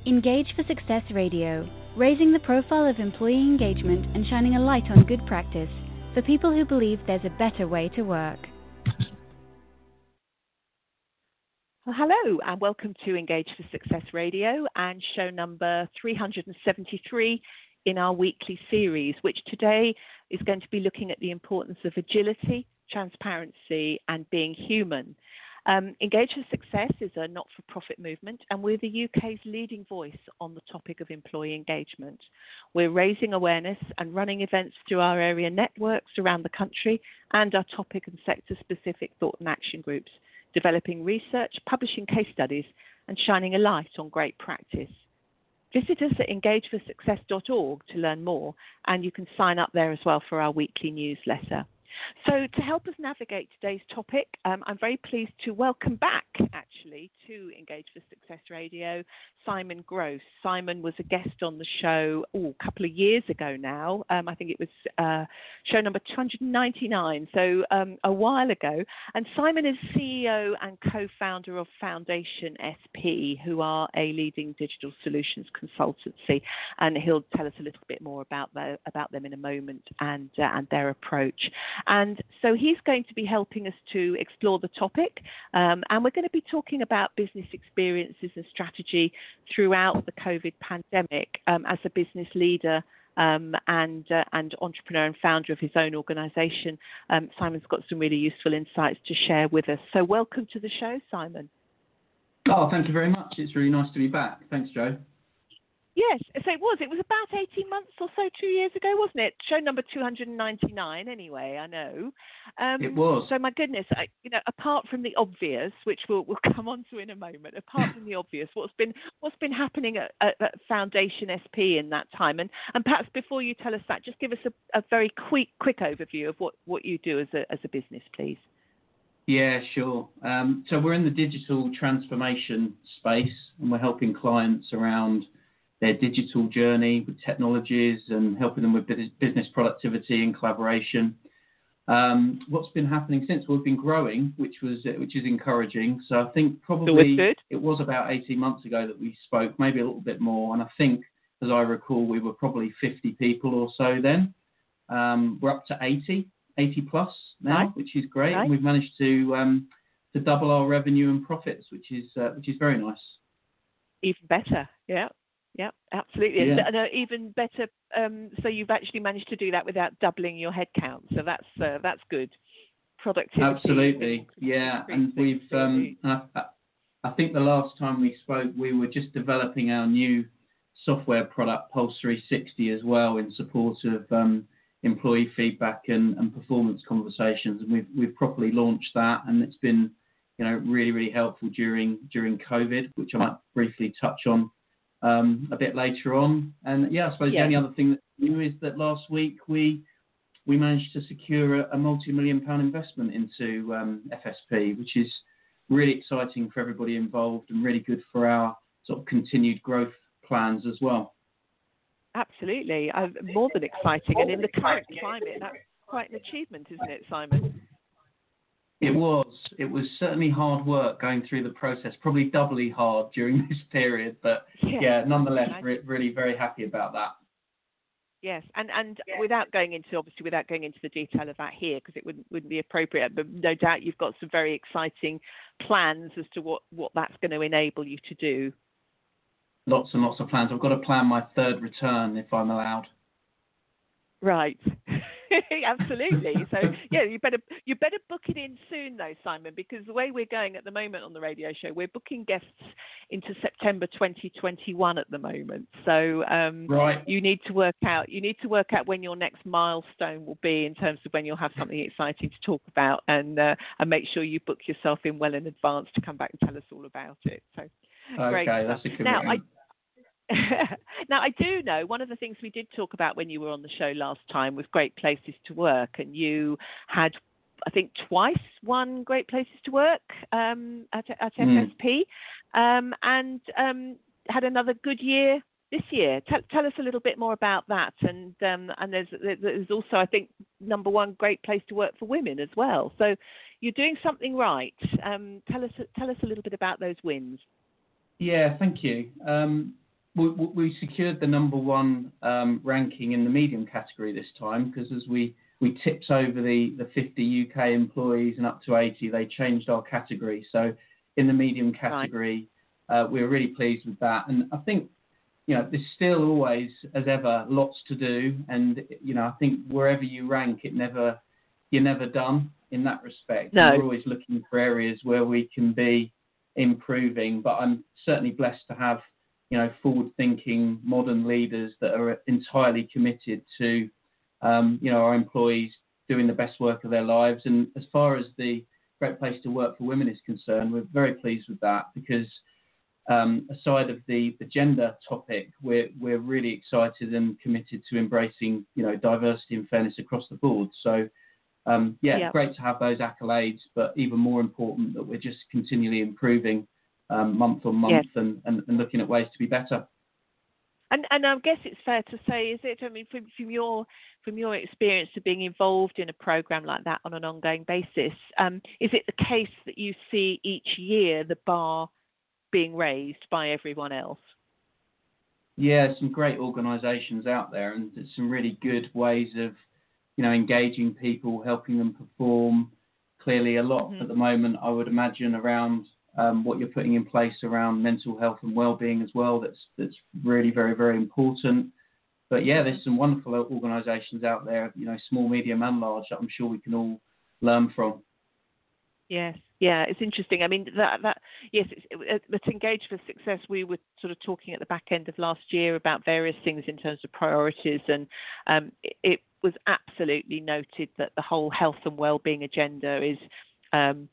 Engage for Success Radio, raising the profile of employee engagement and shining a light on good practice for people who believe there's a better way to work. Well, hello and welcome to Engage for Success Radio and show number 373 in our weekly series, which today is going to be looking at the importance of agility, transparency and being human. Engage for Success is a not-for-profit movement and we're the UK's leading voice on the topic of employee engagement. We're raising awareness and running events through our area networks around the country and our topic and sector-specific thought and action groups, developing research, publishing case studies and shining a light on great practice. Visit us at engageforsuccess.org to learn more and you can sign up there as well for our weekly newsletter. So to help us navigate today's topic, I'm very pleased to welcome back, actually, to Engage for Success Radio, Simon Gross. Simon was a guest on the show a couple of years ago now. I think it was show number 299, so a while ago. And Simon is CEO and co-founder of Foundation SP, who are a leading digital solutions consultancy. And he'll tell us a little bit more about them in a moment and their approach. And so he's going to be helping us to explore the topic. And we're going to be talking about business experiences and strategy throughout the COVID pandemic as a business leader and entrepreneur and founder of his own organisation. Simon's got some really useful insights to share with us. So welcome to the show, Simon. Oh, thank you very much. It's really nice to be back. Thanks, Jo. Yes, so it was about 18 months or so, 2 years ago, wasn't it? Show number 299 anyway, I know. It was. So my goodness, apart from the obvious, which we'll come on to in a moment, apart from the obvious, what's been happening at Foundation SP in that time? And perhaps before you tell us that, just give us a very quick overview of what you do as a business, please. Yeah, sure. So we're in the digital transformation space and we're helping clients around their digital journey with technologies and helping them with business productivity and collaboration. What's been happening since? We've been growing, which is encouraging. So I think probably it was about 18 months ago that we spoke, maybe a little bit more. And I think, as I recall, we were probably 50 people or so then. We're up to 80 plus now, right, which is great. Right. And we've managed to double our revenue and profits, which is very nice. Even better, yeah. Yeah, absolutely. Yeah. And even better, so you've actually managed to do that without doubling your headcount. So that's good. Productivity. Absolutely, yeah. And we've, I think the last time we spoke, we were just developing our new software product, Pulse 360, as well, in support of employee feedback and performance conversations. And we've properly launched that, and it's been, really, really helpful during COVID, which I might briefly touch on a bit later on. And I suppose the only other thing that's new is that last week we managed to secure a multi-million-pound investment into FSP, which is really exciting for everybody involved and really good for our sort of continued growth plans as well. Absolutely, more than exciting, and in the current climate, that's quite an achievement, isn't it, Simon? It was certainly hard work going through the process, probably doubly hard during this period, but nonetheless, really very happy about that. Yes, and without going into the detail of that here, because it wouldn't be appropriate, but no doubt you've got some very exciting plans as to what that's going to enable you to do. Lots and lots of plans. I've got to plan my third return if I'm allowed. Right. Absolutely. So you better book it in soon though, Simon, because the way we're going at the moment on the radio show, we're booking guests into September 2021 at the moment. So right. You need to work out when your next milestone will be in terms of when you'll have something exciting to talk about, and make sure you book yourself in well in advance to come back and tell us all about it. So great. Okay, that's a commitment. Now, I do know one of the things we did talk about when you were on the show last time was Great Places to Work, and you had, I think, twice won Great Places to Work at FSP, and had another good year this year. Tell us a little bit more about that, and there's also, I think, number one Great Place to Work for women as well. So you're doing something right. Tell us a little bit about those wins. Yeah, thank you. we secured the number one ranking in the medium category this time, because as we tipped over the 50 UK employees and up to 80, they changed our category. So in the medium category, we're really pleased with that. And I think, there's still always, as ever, lots to do. And, I think wherever you rank, you're never done in that respect. No. We're always looking for areas where we can be improving. But I'm certainly blessed to have, forward-thinking, modern leaders that are entirely committed to, our employees doing the best work of their lives. And as far as the Great Place to Work for Women is concerned, we're very pleased with that, because aside of the gender topic, we're really excited and committed to embracing, diversity and fairness across the board. So, great to have those accolades, but even more important that we're just continually improving month on month and looking at ways to be better. And I guess it's fair to say, is it? I mean, from your experience of being involved in a program like that on an ongoing basis, is it the case that you see each year the bar being raised by everyone else? Yeah, some great organisations out there, and there's some really good ways of, engaging people, helping them perform. Clearly, a lot at the moment, I would imagine, around what you're putting in place around mental health and well-being as well. That's really very, very important. But yeah, there's some wonderful organisations out there, small, medium, and large, that I'm sure we can all learn from. Yes, yeah, it's interesting. I mean, yes, it's Engage for Success. We were sort of talking at the back end of last year about various things in terms of priorities, and it was absolutely noted that the whole health and well-being agenda is, come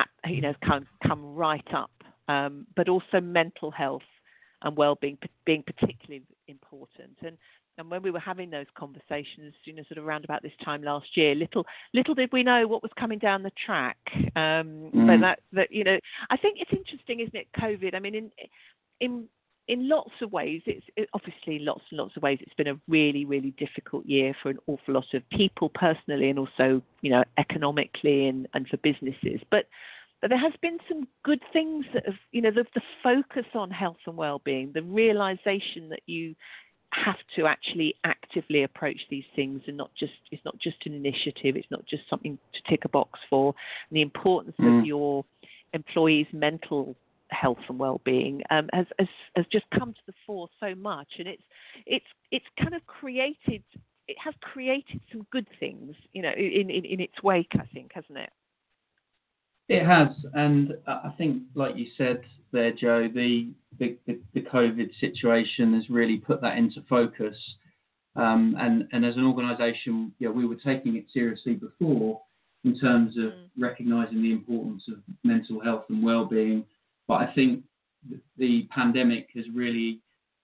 right up, but also mental health and well-being being particularly important. And when we were having those conversations, sort of around about this time last year, little did we know what was coming down the track. But that I think it's interesting, isn't it? COVID. I mean, in lots of ways, obviously lots and lots of ways, it's been a really, really difficult year for an awful lot of people personally, and also economically and for businesses. But there has been some good things that have, the focus on health and well-being, the realization that you have to actually actively approach these things, and it's not just an initiative, it's not just something to tick a box for, and the importance of your employees' mental health and well-being has just come to the fore so much, and it's kind of created some good things, in its wake, I think, hasn't it? It has, and I think, like you said there, Jo, the COVID situation has really put that into focus. And as an organisation, we were taking it seriously before in terms of recognising the importance of mental health and well-being. But I think the pandemic has really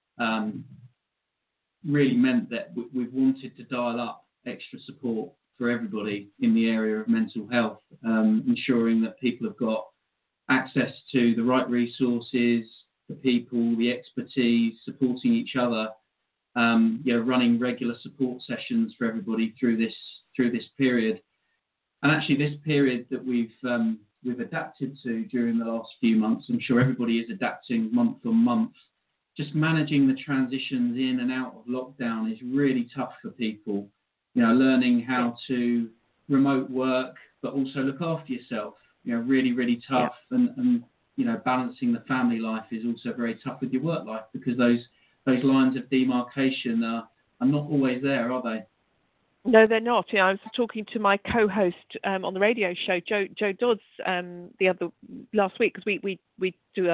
meant that we've wanted to dial up extra support for everybody in the area of mental health, ensuring that people have got access to the right resources, the people, the expertise, supporting each other, running regular support sessions for everybody through this period. And actually, this period that we've adapted to during the last few months, I'm sure everybody is adapting month on month. Just managing the transitions in and out of lockdown is really tough for people. Learning how to remote work, but also look after yourself, really, really tough. Yeah. And balancing the family life is also very tough with your work life, because those lines of demarcation are not always there, are they? No, they're not. I was talking to my co-host on the radio show, Jo Dodds, last week, because we do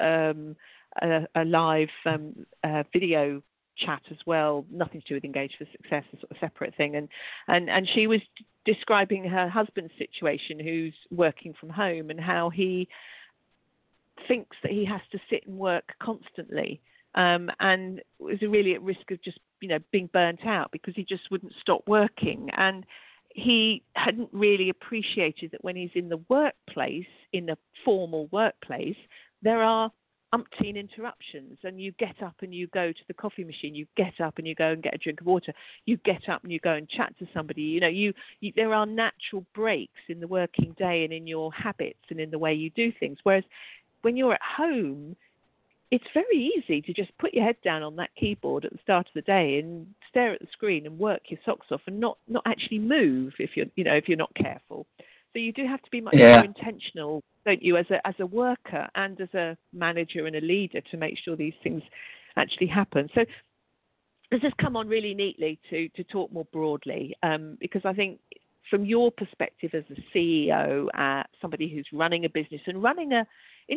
a live video chat as well, nothing to do with Engage for Success, a sort of separate thing, and she was describing her husband's situation, who's working from home, and how he thinks that he has to sit and work constantly, and was really at risk of just being burnt out, because he just wouldn't stop working. And he hadn't really appreciated that when he's in the workplace, in a formal workplace, there are umpteen interruptions, and you get up and you go to the coffee machine, you get up and you go and get a drink of water, you get up and you go and chat to somebody. There are natural breaks in the working day and in your habits and in the way you do things. Whereas when you're at home, it's very easy to just put your head down on that keyboard at the start of the day and stare at the screen and work your socks off and not actually move if you're not careful. So you do have to be much more intentional, don't you, as a worker and as a manager and a leader to make sure these things actually happen. So this has come on really neatly to talk more broadly, because I think from your perspective as a CEO, somebody who's running a business and running a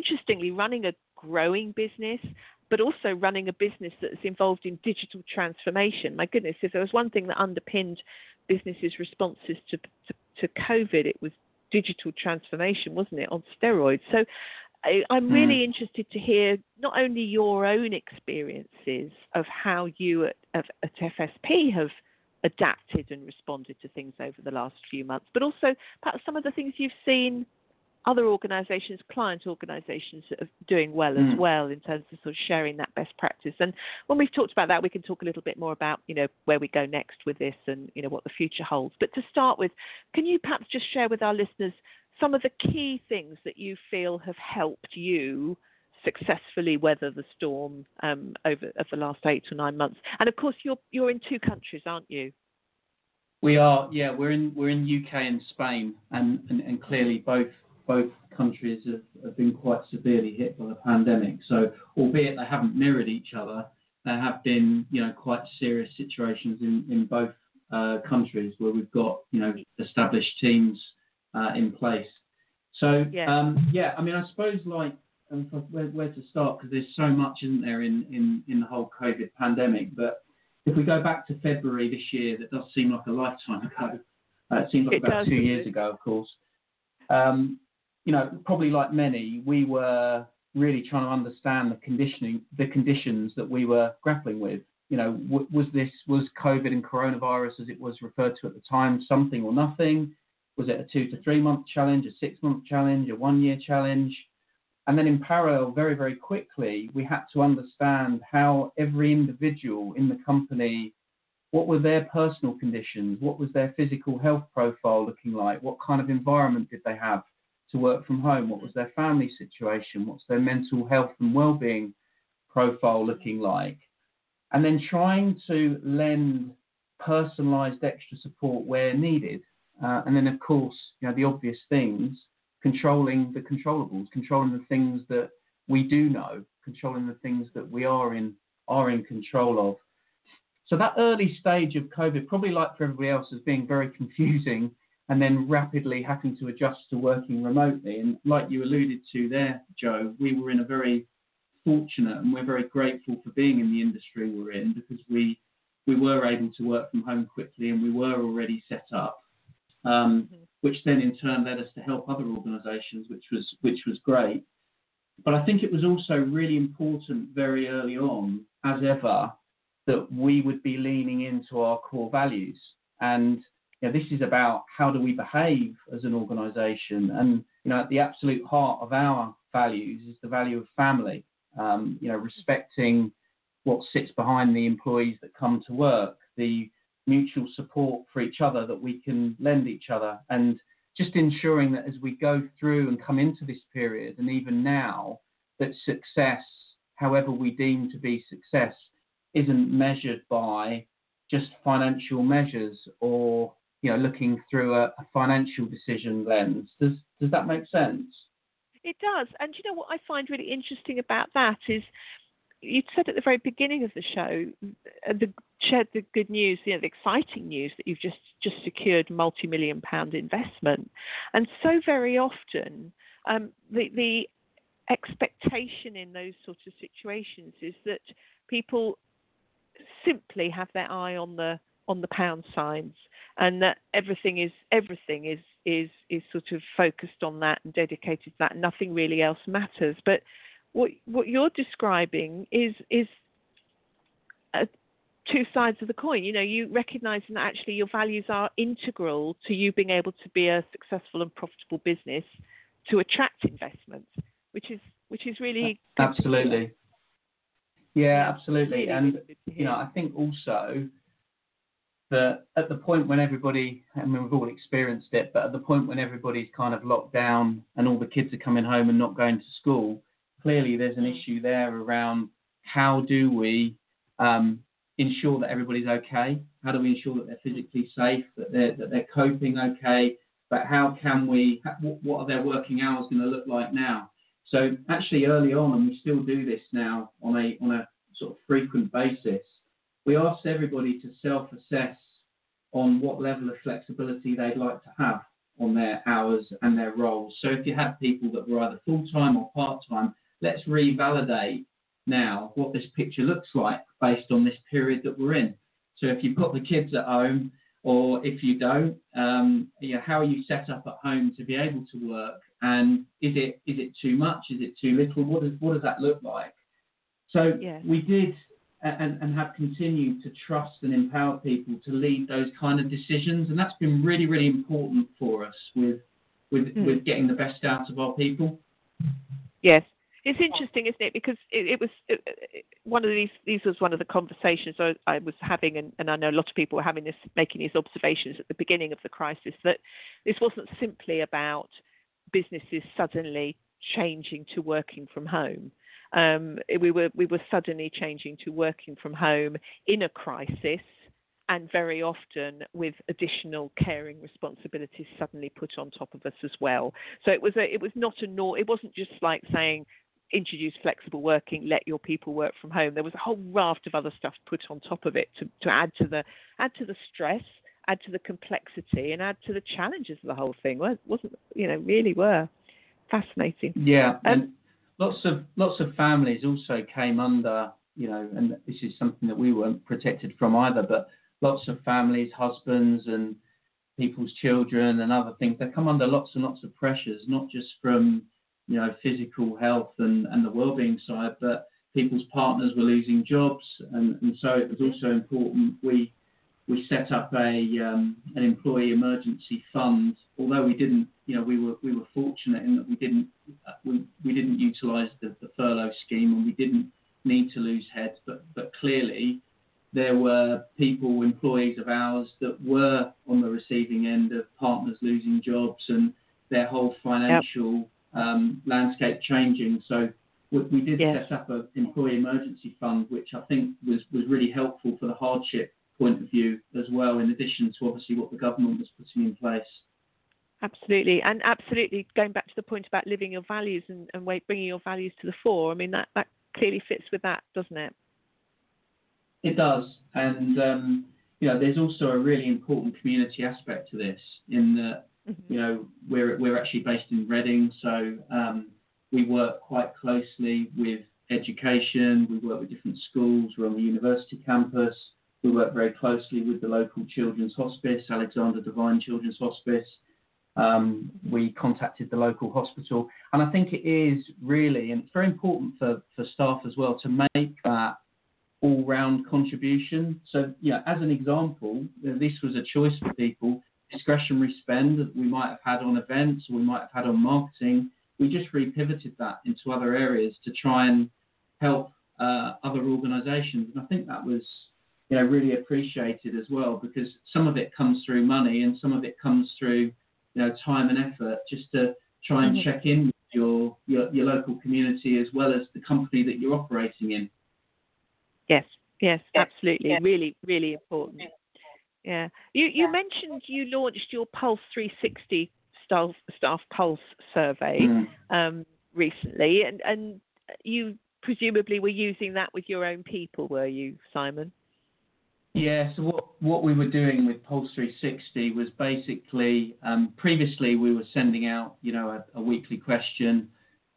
growing business, but also running a business that's involved in digital transformation. My goodness, if there was one thing that underpinned businesses' responses to COVID, it was digital transformation, wasn't it, on steroids? So I'm really interested to hear not only your own experiences of how you at FSP have adapted and responded to things over the last few months, but also perhaps some of the things you've seen other organisations, client organisations that are doing well as well in terms of sort of sharing that best practice. And when we've talked about that, we can talk a little bit more about, where we go next with this and, what the future holds. But to start with, can you perhaps just share with our listeners some of the key things that you feel have helped you successfully weather the storm over the last 8 or 9 months? And of course, you're in 2 countries, aren't you? We are, yeah. We're in UK and Spain, and clearly both countries have been quite severely hit by the pandemic. So, albeit they haven't mirrored each other, there have been, quite serious situations in both countries where we've got, established teams in place. So, I suppose where to start, because there's so much, isn't there, in the whole COVID pandemic. But if we go back to February this year, that does seem like a lifetime ago. It seems like about 2 years ago, of course. Probably like many, we were really trying to understand the conditions that we were grappling with. Was COVID and coronavirus, as it was referred to at the time, something or nothing? Was it a 2 to 3 month challenge, a 6 month challenge, a 1 year challenge? And then in parallel, very, very quickly, we had to understand how every individual in the company, what were their personal conditions? What was their physical health profile looking like? What kind of environment did they have to work from home? What was their family situation? What's their mental health and well-being profile looking like? And then trying to lend personalised extra support where needed. And then, of course, the obvious things, controlling the controllables, controlling the things that we do know, controlling the things that we are in control of. So that early stage of COVID, probably like for everybody else, is being very confusing, and then rapidly having to adjust to working remotely. And like you alluded to there, Joe, we were in a very fortunate, and we're very grateful for being in the industry we're in, because we were able to work from home quickly, and we were already set up, which then in turn led us to help other organisations, which was great. But I think it was also really important very early on, as ever, that we would be leaning into our core values. And this is about how do we behave as an organisation. And at the absolute heart of our values is the value of family. Respecting what sits behind the employees that come to work, the mutual support for each other that we can lend each other, and just ensuring that as we go through and come into this period, and even now, that success, however we deem to be success, isn't measured by just financial measures or looking through a financial decision lens. Does that make sense? It does. And what I find really interesting about that is, you said at the very beginning of the show, shared the good news, the exciting news that you've just secured multi-million-pound investment. And so very often, the expectation in those sorts of situations is that people simply have their eye on the pound signs, and that everything is sort of focused on that and dedicated to that. Nothing really else matters. But what you're describing is two sides of the coin. You recognise that actually your values are integral to you being able to be a successful and profitable business, to attract investment, which is really absolutely. Yeah, absolutely. And I think also that at the point when everybody, we've all experienced it, but at the point when everybody's kind of locked down and all the kids are coming home and not going to school, clearly there's an issue there around how do we ensure that everybody's okay? How do we ensure that they're physically safe, that they're coping okay? But how can we? What are their working hours going to look like now? So actually, early on, and we still do this now on a sort of frequent basis, we asked everybody to self-assess on what level of flexibility they'd like to have on their hours and their roles. So if you had people that were either full-time or part-time, let's revalidate now what this picture looks like based on this period that we're in. So if you've got the kids at home, or if you don't, how are you set up at home to be able to work? And is it too much? Is it too little? What does that look like? So we did and have continued to trust and empower people to lead those kind of decisions, and that's been really, really important for us with getting the best out of our people. Yes. It's interesting, isn't it? Because it was one of these was one of the conversations I was having, and I know a lot of people were making these observations at the beginning of the crisis, that this wasn't simply about businesses suddenly changing to working from home. We were suddenly changing to working from home in a crisis, and very often with additional caring responsibilities suddenly put on top of us as well. So it wasn't just like saying, introduce flexible working, let your people work from home. There was a whole raft of other stuff put on top of it to add to the stress, add to the complexity, and add to the challenges of the whole thing. Really were fascinating. Yeah, and lots of families also came under, and this is something that we weren't protected from either, but lots of families, husbands and people's children and other things, they come under lots and lots of pressures, not just from physical health and the well-being side, but people's partners were losing jobs, and so it was also important we set up an employee emergency fund. Although we didn't, we were fortunate in that we didn't utilise the furlough scheme, and we didn't need to lose heads, but clearly there were employees of ours that were on the receiving end of partners losing jobs and their whole financial landscape changing. So we did set up an employee emergency fund, which I think was really helpful for the hardship point of view as well, in addition to obviously what the government was putting in place. Absolutely, and absolutely going back to the point about living your values and bringing your values to the fore. I mean, that clearly fits with that, doesn't it? It does, and there's also a really important community aspect to this, in that we're actually based in Reading, so we work quite closely with education. We work with different schools. We're on the university campus. We work very closely with the local children's hospice, Alexander Devine Children's Hospice. We contacted the local hospital, and I think it is really, and it's very important for staff as well, to make that all-round contribution. So, as an example, this was a choice for people. Discretionary spend that we might have had on events or we might have had on marketing, we just repivoted that into other areas to try and help other organisations. And I think that was really appreciated as well, because some of it comes through money and some of it comes through time and effort, just to try and check in with your local community as well as the company that you're operating in. Yes, absolutely. Yeah. Really, really important. Yeah. You mentioned you launched your Pulse 360 staff pulse survey recently, and you presumably were using that with your own people, were you, Simon? Yeah, so what we were doing with Pulse 360 was basically, previously we were sending out, a weekly question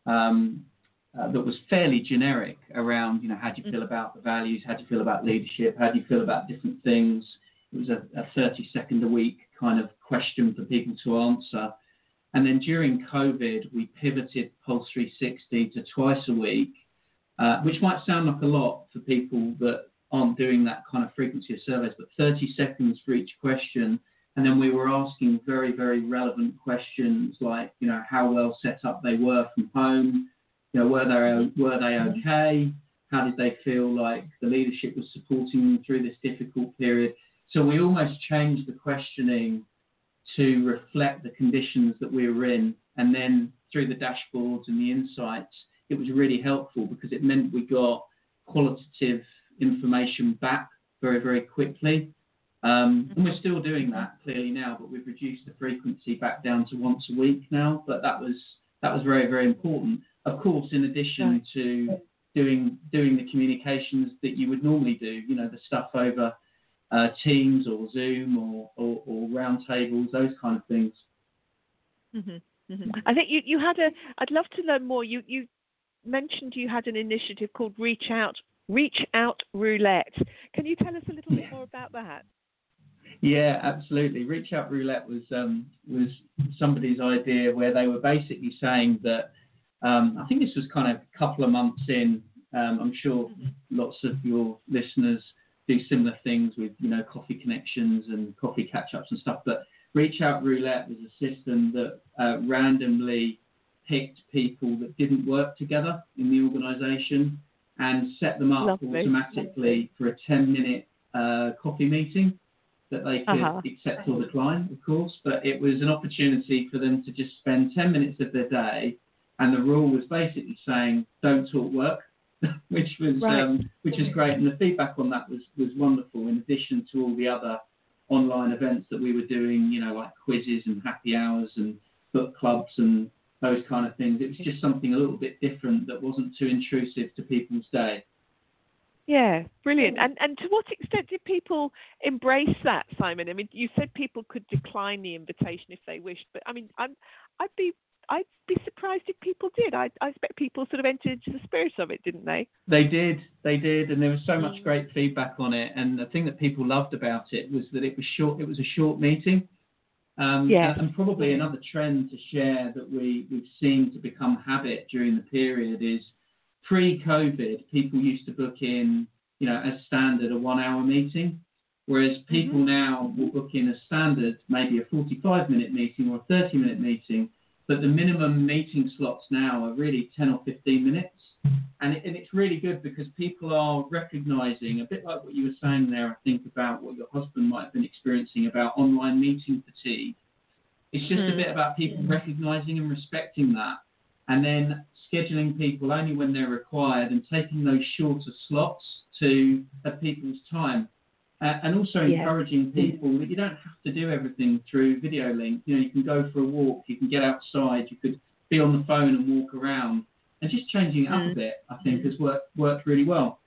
that was fairly generic around, how do you feel about the values, how do you feel about leadership, how do you feel about different things. It was a 30-second a week kind of question for people to answer. And then during COVID, we pivoted Pulse 360 to twice a week, which might sound like a lot for people that aren't doing that kind of frequency of surveys, but 30 seconds for each question. And then we were asking very, very relevant questions like, how well set up they were from home, were they okay? How did they feel like the leadership was supporting them through this difficult period? So we almost changed the questioning to reflect the conditions that we were in. And then through the dashboards and the insights, really helpful because it meant we got qualitative information back very, very quickly. And we're still doing that clearly now, but we've reduced the frequency back down to once a week now. But that was very, very important. Of course, in addition to doing the communications that you would normally do, the stuff over Teams or Zoom or roundtables, those kind of things. Mm-hmm. Mm-hmm. I think you had I'd love to learn more. You mentioned you had an initiative called Reach Out Roulette. Can you tell us a little bit more about that? Yeah, absolutely. Reach Out Roulette was somebody's idea where they were basically saying that I think this was kind of a couple of months in. I'm sure lots of your listeners do similar things with coffee connections and coffee catch-ups and stuff. But Reach Out Roulette was a system that randomly picked people that didn't work together in the organisation and set them up automatically for a 10-minute coffee meeting that they could accept or decline, of course. But it was an opportunity for them to just spend 10 minutes of their day, and the rule was basically saying, don't talk work, which was great. And the feedback on that was wonderful, in addition to all the other online events that we were doing, like quizzes and happy hours and book clubs and those kind of things. It was just something a little bit different that wasn't too intrusive to people's day. Yeah, brilliant. And to what extent did people embrace that, Simon? I mean, you said people could decline the invitation if they wished, but I mean, I'd be surprised if people did. I expect people sort of entered into the spirit of it, didn't they? They did, and there was so much great feedback on it. And the thing that people loved about it was that it was short. It was a short meeting. And probably another trend to share that we've seen to become habit during the period is pre-COVID, people used to book in, as standard, a 1-hour meeting, whereas people now will book in as standard, maybe a 45-minute meeting or a 30-minute meeting, but the minimum meeting slots now are really 10 or 15 minutes. And it's really good because people are recognising, a bit like what you were saying there, I think, about what your husband might have been experiencing about online meeting fatigue. It's just a bit about people recognising and respecting that, and then scheduling people only when they're required and taking those shorter slots to at people's time. And also encouraging people that you don't have to do everything through video link. You can go for a walk, you can get outside, you could be on the phone and walk around. And just changing it up a bit, I think, has worked really well.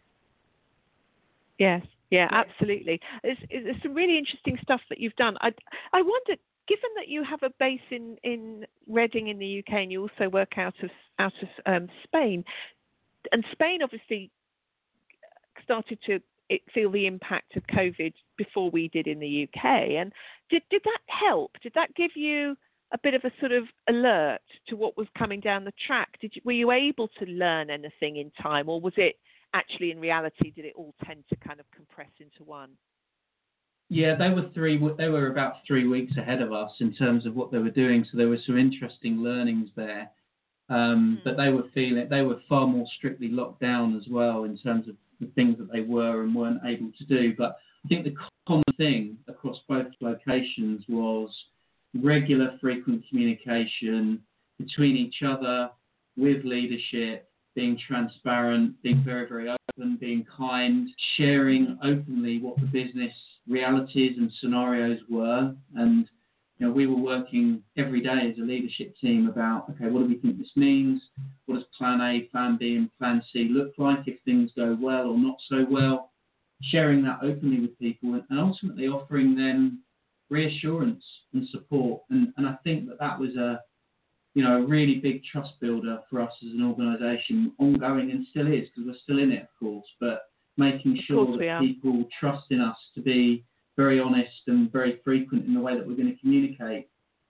Yes, absolutely. It's some really interesting stuff that you've done. I wonder, given that you have a base in Reading in the UK and you also work out of Spain, and Spain obviously started to feel the impact of COVID before we did in the UK. And did that help? Did that give you a bit of a sort of alert to what was coming down the track? Were you able to learn anything in time, or was it actually in reality, did it all tend to kind of compress into one? Yeah, they were about 3 weeks ahead of us in terms of what they were doing, so there were some interesting learnings there. But they were far more strictly locked down as well in terms of the things that they were and weren't able to do. But I think the common thing across both locations was regular, frequent communication between each other, with leadership, being transparent, being very, very open, being kind, sharing openly what the business realities and scenarios were. And we were working every day as a leadership team about, okay, what do we think this means? What does plan A, plan B and plan C look like if things go well or not so well? Sharing that openly with people and ultimately offering them reassurance and support. And I think that was a really big trust builder for us as an organisation, ongoing, and still is, because we're still in it, of course, but making sure that people trust in us to be very honest and very frequent in the way that we're going to communicate.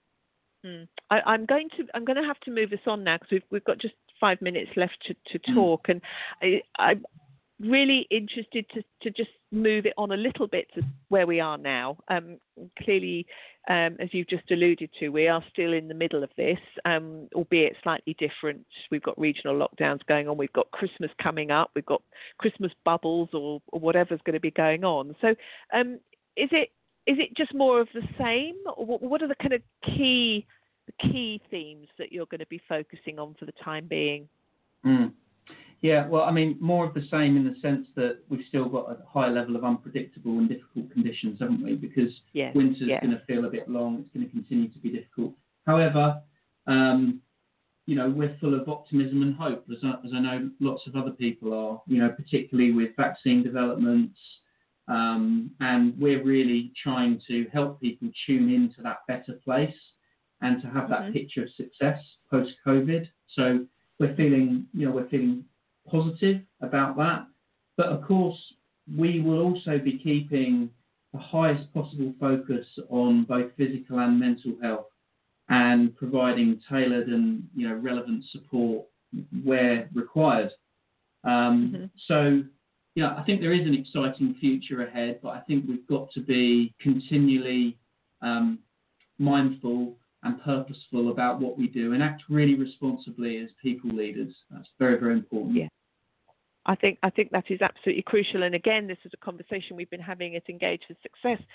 I'm going to have to move this on now because we've got just 5 minutes left to talk, and I'm really interested to just move it on a little bit to where we are now. Clearly, as you've just alluded to, we are still in the middle of this, albeit slightly different. We've got regional lockdowns going on. We've got Christmas coming up. We've got Christmas bubbles or whatever's going to be going on. So is it just more of the same? Or what are the kind of key themes that you're going to be focusing on for the time being? Yeah, well, I mean, more of the same in the sense that we've still got a high level of unpredictable and difficult conditions, haven't we? Because winter's going to feel a bit long. It's going to continue to be difficult. However, we're full of optimism and hope, as I know lots of other people are, particularly with vaccine developments. And we're really trying to help people tune into that better place and to have that picture of success post-COVID. So we're feeling positive about that. But of course, we will also be keeping the highest possible focus on both physical and mental health and providing tailored and relevant support where required. So, I think there is an exciting future ahead, but I think we've got to be continually mindful and purposeful about what we do and act really responsibly as people leaders. That's very, very important. Yeah. I think that is absolutely crucial. And again, this is a conversation we've been having at Engage for Success.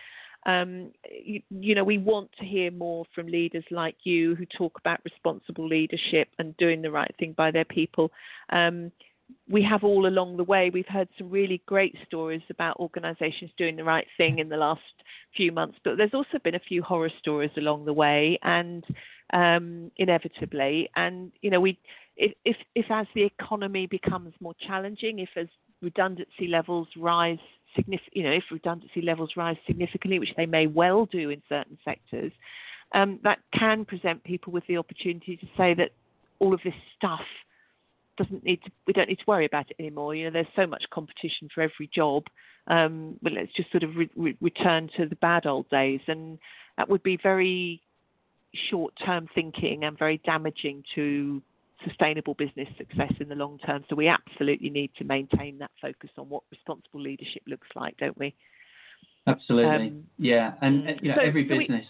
We want to hear more from leaders like you who talk about responsible leadership and doing the right thing by their people. We have all along the way, we've heard some really great stories about organisations doing the right thing in the last few months, but there's also been a few horror stories along the way, and inevitably, and if as the economy becomes more challenging, if as redundancy levels rise significantly, which they may well do in certain sectors, that can present people with the opportunity to say that all of this stuff we don't need to worry about it anymore. There's so much competition for every job. But let's just sort of return to the bad old days, and that would be very short-term thinking and very damaging to sustainable business success in the long term. So we absolutely need to maintain that focus on what responsible leadership looks like, don't we? Absolutely. Every business.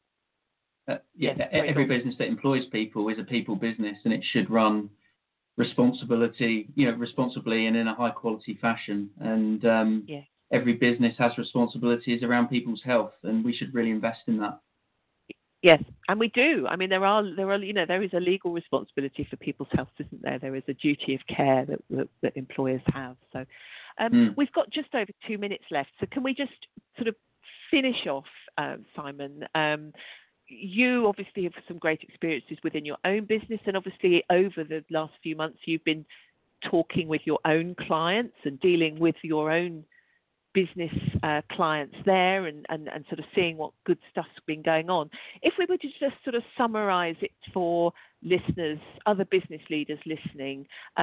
Every business that employs people is a people business, and it should run responsibly and in a high quality fashion. And every business has responsibilities around people's health, and we should really invest in that. Yes, and we do. I mean, there is a legal responsibility for people's health, isn't there? There is a duty of care that employers have. So we've got just over 2 minutes left. So can we just sort of finish off, Simon? You obviously have some great experiences within your own business, and obviously over the last few months you've been talking with your own clients and dealing with your own business clients there and sort of seeing what good stuff's been going on. If we were to just sort of summarise it for listeners, other business leaders listening,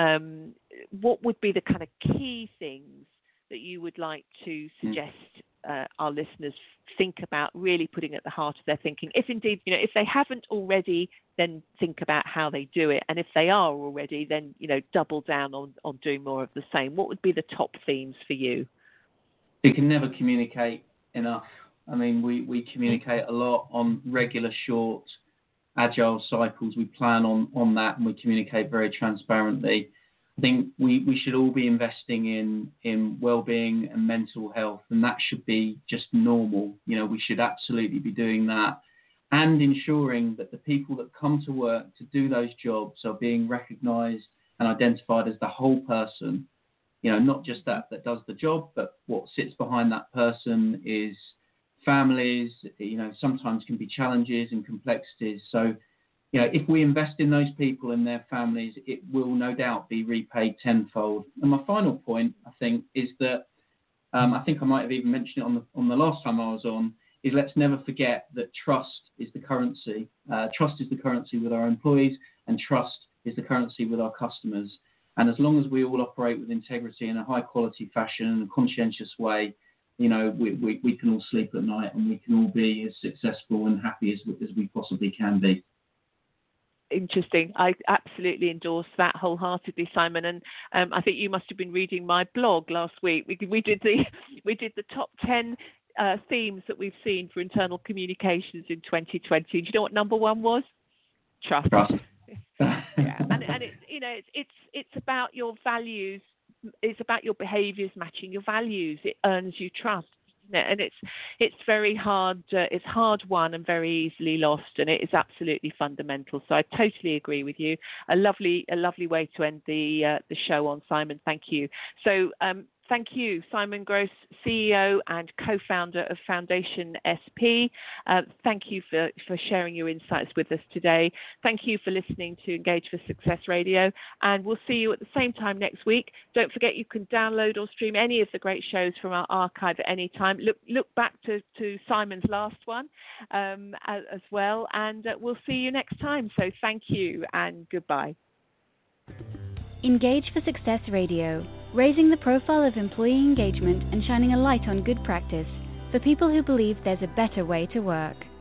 what would be the kind of key things that you would like to suggest our listeners think about really putting at the heart of their thinking? If indeed, if they haven't already, then think about how they do it. And if they are already, then, double down on doing more of the same. What would be the top themes for you? We can never communicate enough. I mean, we communicate a lot on regular, short, agile cycles. We plan on that, and we communicate very transparently. I think we should all be investing in well-being and mental health, and that should be just normal. We should absolutely be doing that, and ensuring that the people that come to work to do those jobs are being recognised and identified as the whole person. Not just that does the job, but what sits behind that person is families, sometimes can be challenges and complexities. So, if we invest in those people and their families, it will no doubt be repaid tenfold. And my final point, I think, is that I think I might have even mentioned it on the last time I was on, is let's never forget that trust is the currency. Trust is the currency with our employees, and trust is the currency with our customers. And as long as we all operate with integrity in a high quality fashion, in a conscientious way, we can all sleep at night, and we can all be as successful and happy as we possibly can be. Interesting. I absolutely endorse that wholeheartedly, Simon. And I think you must have been reading my blog last week. We did the top 10 themes that we've seen for internal communications in 2020. Do you know what number one was? Trust. Yeah, and it's about your values. It's about your behaviours matching your values. It earns you trust. isn't it? And it's very hard. It's hard won and very easily lost, and it is absolutely fundamental. So I totally agree with you. A lovely way to end the show on, Simon. Thank you. So thank you, Simon Gross, CEO and co-founder of Foundation SP. Thank you for sharing your insights with us today. Thank you for listening to Engage for Success Radio, and we'll see you at the same time next week. Don't forget you can download or stream any of the great shows from our archive at any time. Look back to Simon's last one as well, and we'll see you next time. So thank you and goodbye. Engage for Success Radio, raising the profile of employee engagement and shining a light on good practice for people who believe there's a better way to work.